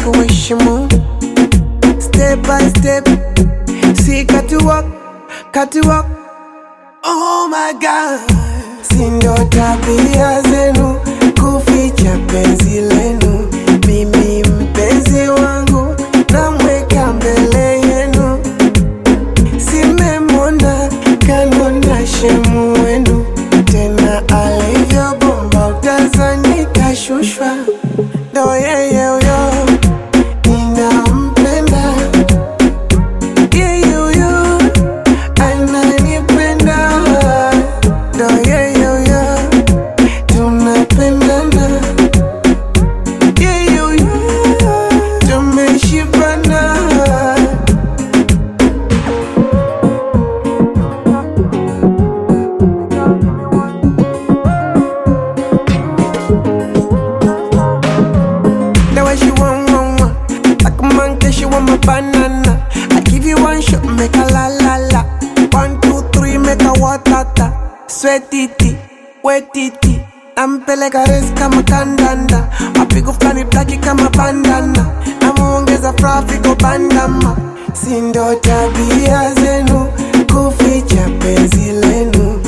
kuheshimu. Step by step, see got to walk. Oh my God, sindo tabia zenu kuficha penzi lenu. Mimi mpenzi wangu namweka mbele yenu. Simemona kanona shemu wenu, tena alivyo bomba utazani kashushwa. Do yeye yo ninampenda, yeye yo ananipenda. Do yeye yo tunapendana, yeye yo tumeshibana. The way she want, like a monkey, she want my banana. I give you one shot, make a la la la. 1, 2, 3, make a watata. Sweat titi, wet titi. Nampeleka res kama kandanda. Mapigo flani blaki kama bandana. Namuongeza frafigo bandama. Sindo tabia zenu kuficha penzi lenu.